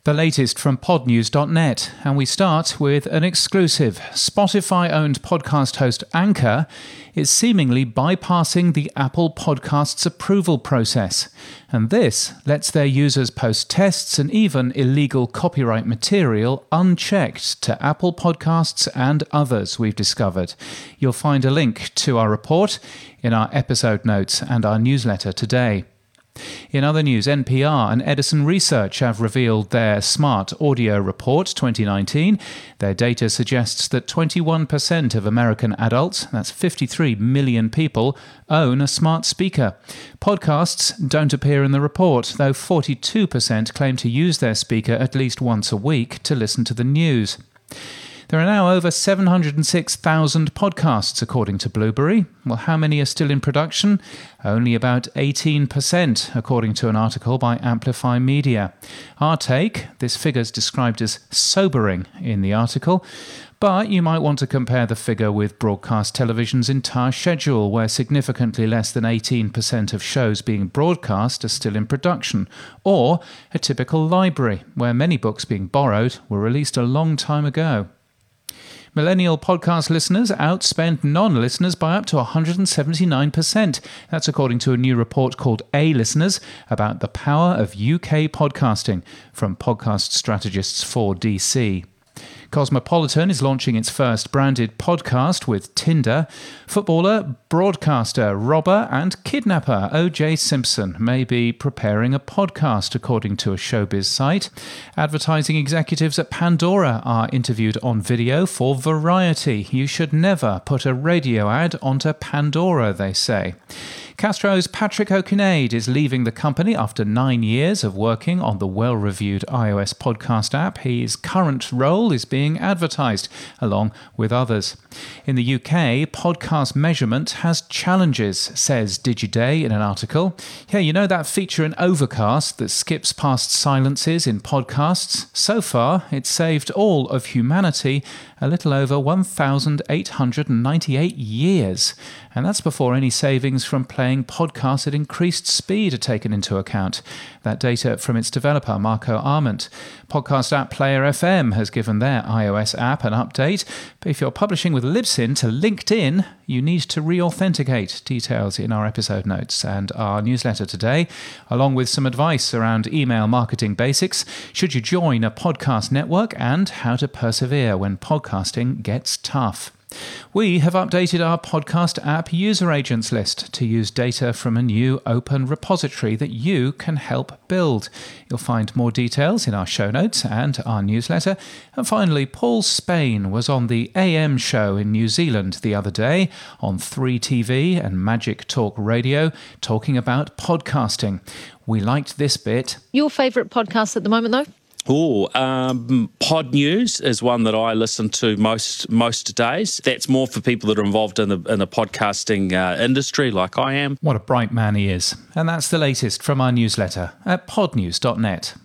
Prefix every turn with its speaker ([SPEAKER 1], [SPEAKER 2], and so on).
[SPEAKER 1] The latest from podnews.net, and we start with an exclusive. Spotify-owned podcast host Anchor is seemingly bypassing the Apple Podcasts approval process, and this lets their users post tests and even illegal copyright material unchecked to Apple Podcasts and others, we've discovered. You'll find a link to our report in our episode notes and our newsletter today. In other news, NPR and Edison Research have revealed their Smart Audio Report 2019. Their data suggests that 21% of American adults, that's 53 million people, own a smart speaker. Podcasts don't appear in the report, though 42% claim to use their speaker at least once a week to listen to the news. There are now over 706,000 podcasts, according to Blueberry. Well, how many are still in production? Only about 18%, according to an article by Amplify Media. Our take, this figure is described as sobering in the article, but you might want to compare the figure with broadcast television's entire schedule, where significantly less than 18% of shows being broadcast are still in production, or a typical library, where many books being borrowed were released a long time ago. Millennial podcast listeners outspend non-listeners by up to 179%. That's according to a new report called A-Listeners about the power of UK podcasting from podcast strategists for DC. Cosmopolitan is launching its first branded podcast with Tinder. Footballer, broadcaster, robber and kidnapper O.J. Simpson may be preparing a podcast, according to a showbiz site. Advertising executives at Pandora are interviewed on video for Variety. You should never put a radio ad onto Pandora, they say. Castro's Patrick O'Kinnaid is leaving the company after 9 years of working on the well-reviewed iOS podcast app. His current role is being advertised, along with others. In the UK, podcast measurement has challenges, says Digiday in an article. Yeah, you know that feature in Overcast that skips past silences in podcasts? So far, it's saved all of humanity a little over 1,898 years. And that's before any savings from playing podcasts at increased speed are taken into account. That data from its developer, Marco Arment. Podcast app Player FM has given their iOS app an update. But if you're publishing with Libsyn to LinkedIn, you need to re-authenticate. Details in our episode notes and our newsletter today, along with some advice around email marketing basics, should you join a podcast network, and how to persevere when podcasting gets tough. We have updated our podcast app user agents list to use data from a new open repository that you can help build. You'll find more details in our show notes and our newsletter. And finally, Paul Spain was on the AM show in New Zealand the other day on 3TV and Magic Talk Radio talking about podcasting. We liked this bit.
[SPEAKER 2] Your favourite podcast at the moment, though?
[SPEAKER 3] Pod News is one that I listen to most days. That's more for people that are involved in the podcasting industry, like I am.
[SPEAKER 1] What a bright man he is. And that's the latest from our newsletter at podnews.net.